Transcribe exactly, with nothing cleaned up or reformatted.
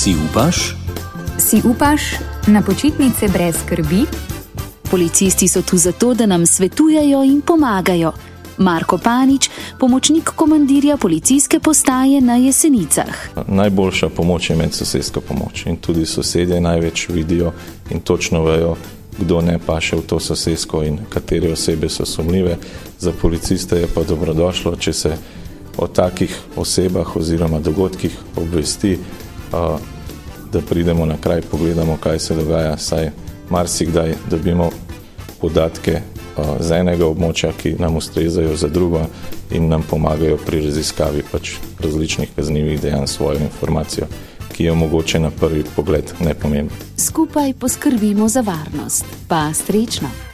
Si upaš? Si upaš na počitnice brez skrbi? Policisti so tu zato, da nam svetujejo in pomagajo. Marko Panič, pomočnik komandirja policijske postaje na Jesenicah. Najboljša pomoč je medsosedska pomoč in tudi sosedje največ vidijo in točno vejo, kdo ne paše v to sosedsko in katere osebe so sumljive. Za policiste je pa dobrodošlo, če se o takih osebah oziroma dogodkih obvesti, da pridemo na kraj, pogledamo, kaj se dogaja, saj marsikdaj dobimo podatke z enega območja, ki nam ustrezajo za drugo in nam pomagajo pri raziskavi pač različnih kaznivih dejanj svojo informacijo, ki je mogoče na prvi pogled nepomembna. Skupaj poskrbimo za varnost. Pa srečno!